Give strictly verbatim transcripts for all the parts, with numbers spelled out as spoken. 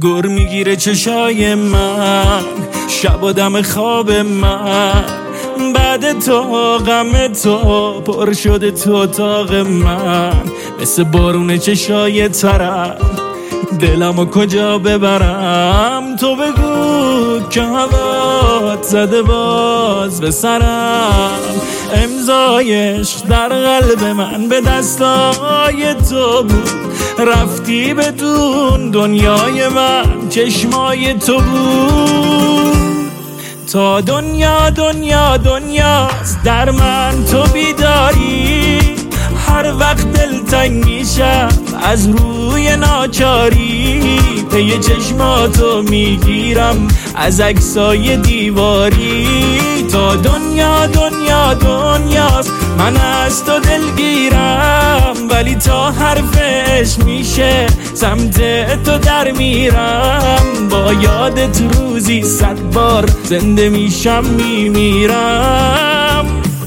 گر میگیره چشای من، شب و دم خواب من، بعد تو غم تو پر شده تو اتاق من، مثل بارون چشای ترم دلمو کجا ببرم. تو بگو که هوات زده باز به سرم، امضایش در قلب من به دستای تو بود، رفتی بدون دنیای من چشمای تو بود. تا دنیا دنیا دنیاست در من تو بیداری، هر وقت دلتنگ میشم از روی ناچاری، پی چشماتو میگیرم از عکسای دیواری. تا دنیا دنیا دنیاست من از تو دلگیرم، ولی تا حرفش میشه سمت تو در میرم، با یادت روزی صد بار زنده میشم میمیرم.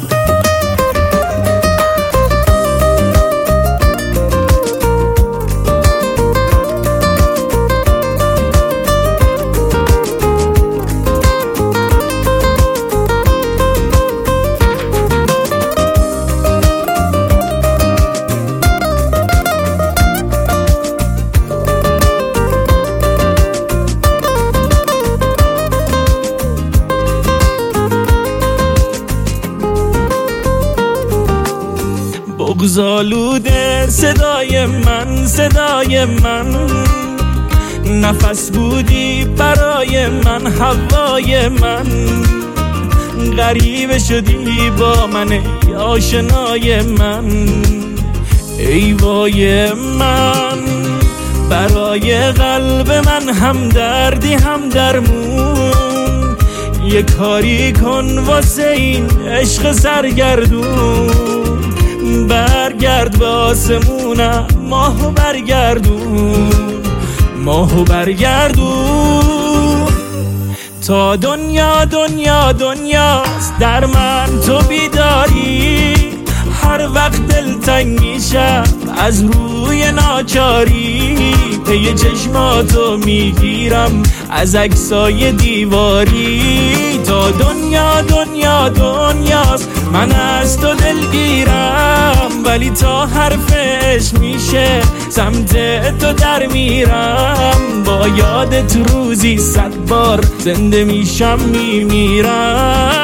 بغض‌آلوده صدای من، صدای من، نفس بودی برای من، هوای من، غریبه شدی با من ای آشنای من، ای وای من، برای قلب من هم دردی هم درمون، یه کاری کن واسه این عشق سرگردون، برگرد به آسمونم ماهو برگردون، ماهو برگردون. تا دنیا دنیا دنیاست در من تو بیداری، هر وقت دلتنگ میشم از روی ناچاری، پی چشماتو میگیرم از عکسای دیواری. تا دنیا دنیا دنیاست من از تو دلگیرم، ولی تا حرفش میشه سمت تو در میرم، با یادت روزی صد بار زنده میشم میمیرم.